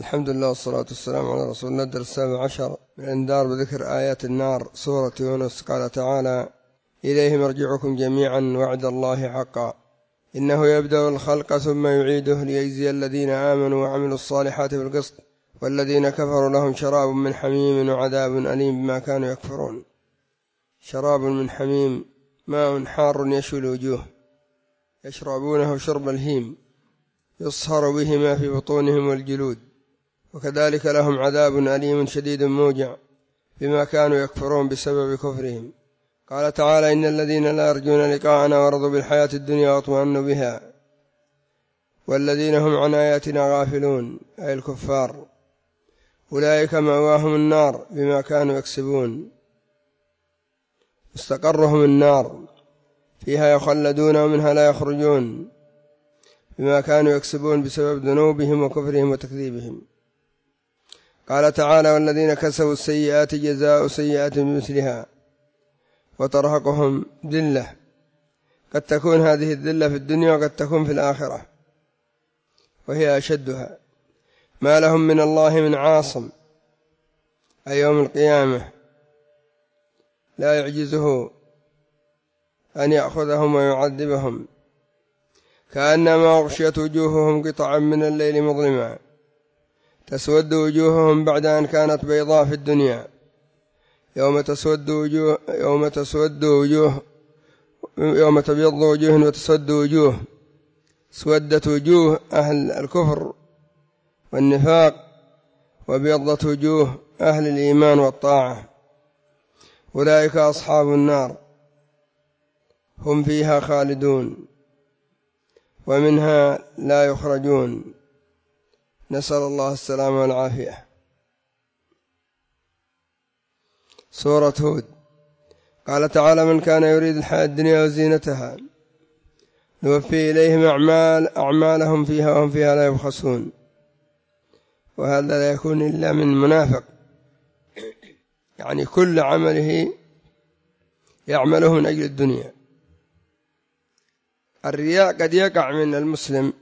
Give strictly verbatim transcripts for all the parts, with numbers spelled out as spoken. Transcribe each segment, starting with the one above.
الحمد لله والصلاة والسلام على رسول الله. الدرس السابع عشر من الإنذار بذكر آيات النار. سورة يونس. قال تعالى: إليه مرجعكم جميعا وعد الله حقا إنه يبدأ الخلق ثم يعيده ليجزي الذين آمنوا وعملوا الصالحات بالقسط والذين كفروا لهم شراب من حميم وعذاب أليم بما كانوا يكفرون. شراب من حميم ماء حار يشوي الوجوه يشربونه شرب الهيم يصهر به ما في بطونهم والجلود، وكذلك لهم عذاب أليم شديد موجع بما كانوا يكفرون بسبب كفرهم. قال تعالى: إن الذين لا يرجون لقاءنا ورضوا بالحياة الدنيا واطمأنوا بها والذين هم عن آياتنا غافلون، أي الكفار، أولئك مأواهم النار بما كانوا يكسبون. مستقرهم النار فيها يخلدون ومنها لا يخرجون بما كانوا يكسبون بسبب ذنوبهم وكفرهم وتكذيبهم. قال تعالى: والذين كسبوا السيئات جزاء سيئة بمثلها وترهقهم ذلة. قد تكون هذه الذلة في الدنيا وقد تكون في الآخرة وهي أشدها. ما لهم من الله من عاصم، أي يوم القيامة لا يعجزه أن يأخذهم ويعذبهم. كأنما أغشيت وجوههم قطعا من الليل مظلما تسود وجوههم بعد أن كانت بيضاء في الدنيا. يوم تسود وجوه يوم تسود وجوه يوم تبيض وجوه وتسود وجوه. سودت وجوه أهل الكفر والنفاق وبيضت وجوه أهل الإيمان والطاعة. أولئك أصحاب النار هم فيها خالدون ومنها لا يخرجون. نسأل الله السلامة والعافية. سورة هود. قال تعالى: من كان يريد الحياة الدنيا وزينتها نوفي إليهم أعمال أعمالهم فيها وهم فيها لا يبخسون. وهذا لا يكون إلا من منافق، يعني كل عمله يعمله من أجل الدنيا. الرياء قد يقع من المسلم،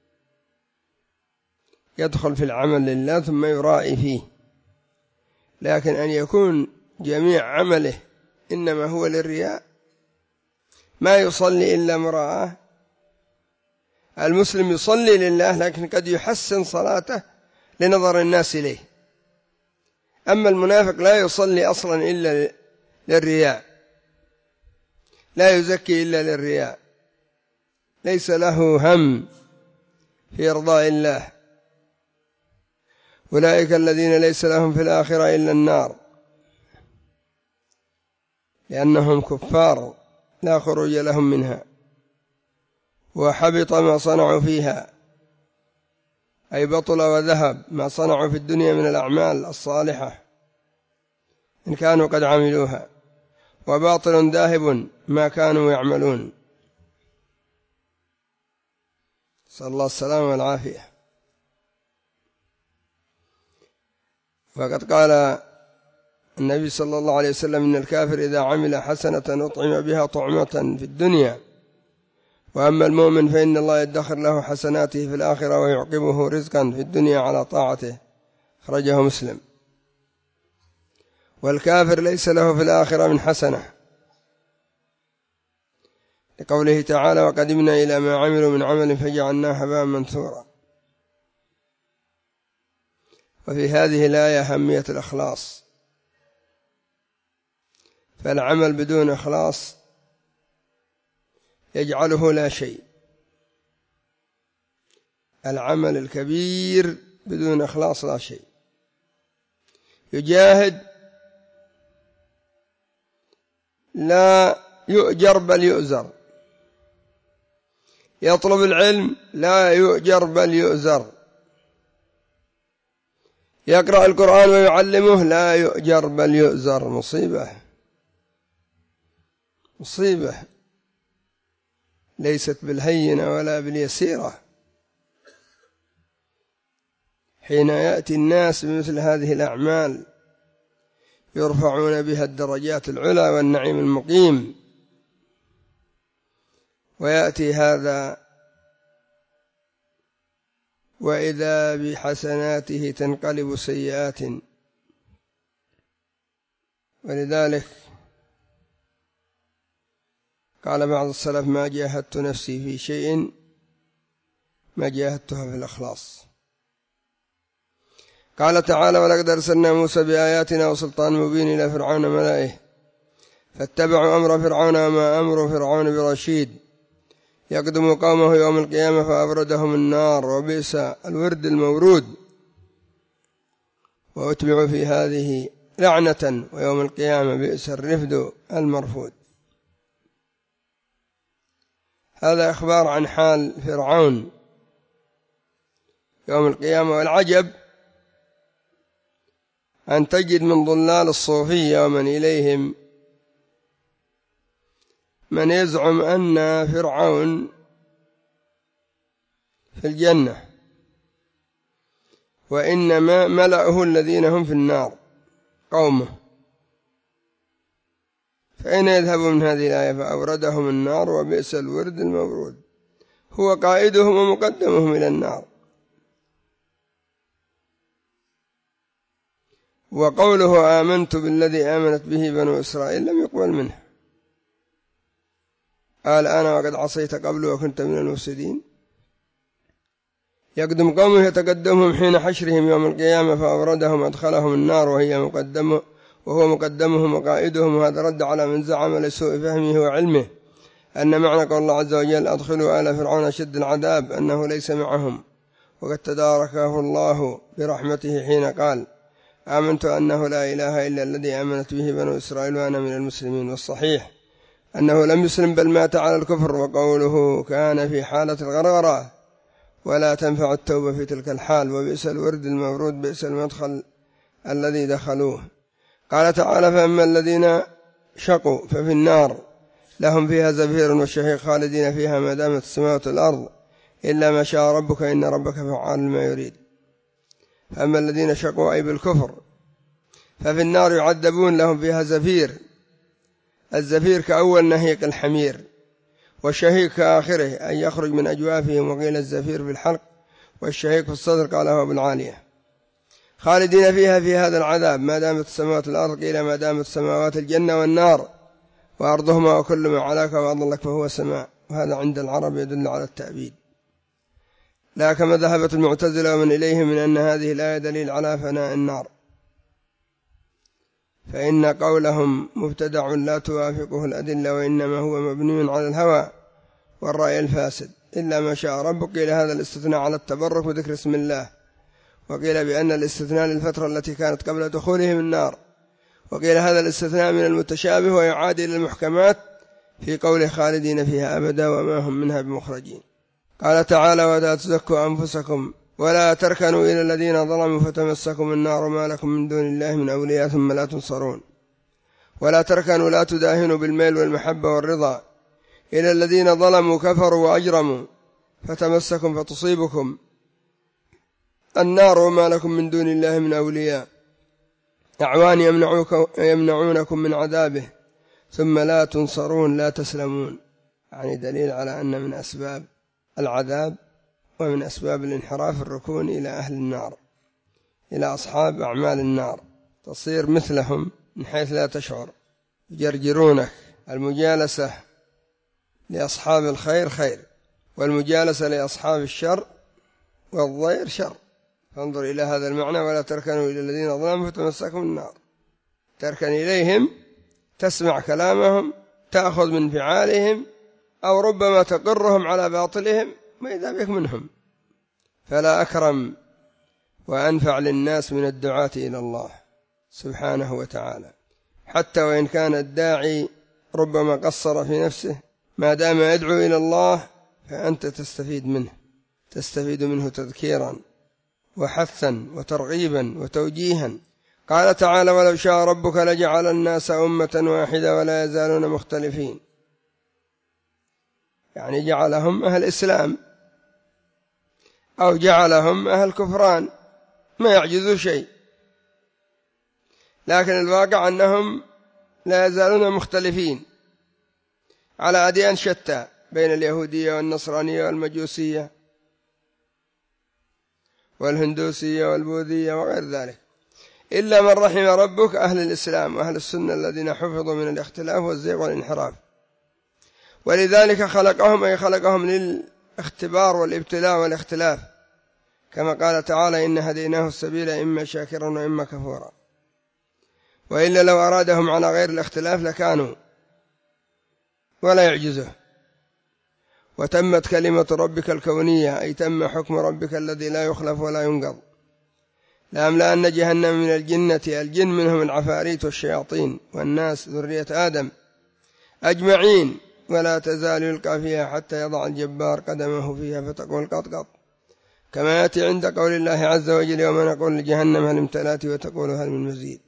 يدخل في العمل لله ثم يرائي فيه، لكن أن يكون جميع عمله إنما هو للرياء، ما يصلي إلا مراءة. المسلم يصلي لله لكن قد يحسن صلاته لنظر الناس إليه. أما المنافق لا يصلي أصلا إلا للرياء، لا يزكي إلا للرياء، ليس له هم في إرضاء الله. أولئك الذين ليس لهم في الآخرة إلا النار، لأنهم كفار لا خروج لهم منها، وحبط ما صنعوا فيها، أي بطل وذهب ما صنعوا في الدنيا من الأعمال الصالحة إن كانوا قد عملوها، وباطل ذاهب ما كانوا يعملون. صلى الله السلامة والعافية. وقد قال النبي صلى الله عليه وسلم: إن الكافر إذا عمل حسنة أطعم بها طعمة في الدنيا، وأما المؤمن فإن الله يدخر له حسناته في الآخرة ويعقبه رزقا في الدنيا على طاعته. أخرجه مسلم. والكافر ليس له في الآخرة من حسنة، لقوله تعالى: وقدمنا إلى ما عملوا من عمل فجعلناه هباء منثورا. وفي هذه الآية أهمية الإخلاص، فالعمل بدون إخلاص يجعله لا شيء. العمل الكبير بدون إخلاص لا شيء. يجاهد لا يؤجر بل يؤزر، يطلب العلم لا يؤجر بل يؤزر، يقرأ القرآن ويعلمه لا يؤجر بل يؤزر. مصيبة مصيبة ليست بالهينة ولا باليسيرة. حين يأتي الناس بمثل هذه الأعمال يرفعون بها الدرجات العلى والنعيم المقيم، ويأتي هذا وإذا بحسناته تنقلب سيئات. ولذلك قال بعض السلف: ما جاهدت نفسي في شيء ما جاهدتها في الإخلاص. قال تعالى: ولقد أرسلنا موسى بآياتنا وسلطان مبين إلى فرعون وملئه فاتبعوا أمر فرعون وما أمر فرعون برشيد يقدم قومه يوم القيامة فأبردهم النار وبئس الورد المورود وأتبعوا في هذه لعنة ويوم القيامة بئس الرفد المرفود. هذا إخبار عن حال فرعون يوم القيامة. والعجب أن تجد من ضلال الصوفية ومن إليهم من يزعم أن فرعون في الجنة وإنما ملأه الذين هم في النار قومه. فأين يذهب من هذه الآية؟ فأوردهم النار وبئس الورد المورود. هو قائدهم ومقدمهم إلى النار. وقوله آمنت بالذي آمنت به بنو إسرائيل لم يقبل منه. قال أنا وقد عصيت قبل وكنت من المفسدين. يقدم قومه يتقدمهم حين حشرهم يوم القيامة فأوردهم أدخلهم النار وهي مقدمه وهو مقدمهم وقائدهم. وهذا رد على من زعم لسوء فهمه وعلمه أن معنى قول الله عز وجل أدخلوا آل فرعون أشد العذاب أنه ليس معهم، وقد تداركه الله برحمته حين قال آمنت أنه لا إله إلا الذي آمنت به بنو إسرائيل وأنا من المسلمين. والصحيح أنه لم يسلم بل مات على الكفر. وقوله كان في حالة الغرغرة ولا تنفع التوبة في تلك الحال وبئس الورد المورود بئس المدخل الذي دخلوه. قال تعالى فأما الذين شقوا ففي النار لهم فيها زفير وشهيق خالدين فيها ما دامت السماوات والأرض إلا ما شاء ربك إن ربك فعال ما يريد. فأما الذين شقوا أي بالكفر ففي النار يعذبون لهم فيها زفير. الزفير كأول نهيق الحمير، والشهيق كآخره أن يخرج من أجوافهم. وقيل الزفير في الحلق والشهيق في الصدر قاله أبو العالية. خالدين فيها في هذا العذاب ما دامت السماوات والأرض قيل ما دامت السماوات الجنة والنار وأرضهما وكل ما علاك وأضلك فهو سماء. وهذا عند العرب يدل على التأبيد. لا كما ذهبت المعتزلة ومن إليهم من أن هذه الآية دليل على فناء النار، فإن قولهم مبتدع لا توافقه الأدلة وإنما هو مبني على الهوى والرأي الفاسد إلا ما شاء ربك. قيل هذا الاستثناء على التبرك وذكر اسم الله، وقيل بأن الاستثناء للفترة التي كانت قبل دخولهم النار، وقيل هذا الاستثناء من المتشابه ويعاد إلى المحكمات في قول خالدين فيها أبدا وما هم منها بمخرجين. قال تعالى ولا تزكوا أنفسكم ولا تركنوا إلى الذين ظلموا فتمسكم النار ما لكم من دون الله من أولياء ثم لا تنصرون. ولا تركنوا لا تداهنوا بالميل والمحبة والرضا إلى الذين ظلموا كفروا وأجرموا فتمسكم فتصيبكم النار وما لكم من دون الله من أولياء أعوان يمنعونكم من عذابه ثم لا تنصرون لا تسلمون. يعني دليل على أن من أسباب العذاب ومن أسباب الانحراف الركون إلى أهل النار، إلى أصحاب أعمال النار، تصير مثلهم من حيث لا تشعر، يجرجرونك. المجالسة لأصحاب الخير خير، والمجالسة لأصحاب الشر والضير شر. فانظر إلى هذا المعنى ولا تركنوا إلى الذين ظلموا فتمسكهم النار. تركن إليهم تسمع كلامهم تأخذ من فعالهم أو ربما تقرهم على باطلهم وإذا بك منهم. فلا أكرم وأنفع للناس من الدعاة إلى الله سبحانه وتعالى، حتى وإن كان الداعي ربما قصر في نفسه ما دام يدعو إلى الله فأنت تستفيد منه، تستفيد منه تذكيرا وحثا وترغيبا وتوجيها. قال تعالى ولو شاء ربك لجعل الناس أمة واحدة ولا يزالون مختلفين. يعني جعلهم أهل إسلام أو جعلهم أهل كفران ما يعجزوا شيء، لكن الواقع أنهم لا يزالون مختلفين على أديان شتى بين اليهودية والنصرانية والمجوسية. والهندوسية والبوذية وغير ذلك، إلا من رحم ربك أهل الإسلام وأهل السنة الذين حفظوا من الاختلاف والزيغ والانحراف. ولذلك خلقهم، أي خلقهم للاختبار والابتلاء والاختلاف، كما قال تعالى: إن هديناه السبيل إما شاكرا وإما كفورا. وإلا لو أرادهم على غير الاختلاف لكانوا ولا يعجزه. وتمت كلمة ربك الكونية، أي تم حكم ربك الذي لا يخلف ولا ينقض. لأملأن جهنم من الجنة، الجن منهم العفاريت والشياطين، والناس ذرية آدم أجمعين، ولا تزال يلقى فيها حتى يضع الجبار قدمه فيها فتقول قط قط، كما يأتي عند قول الله عز وجل: وما نقول لجهنم هل امتلأت وتقول هل من مزيد.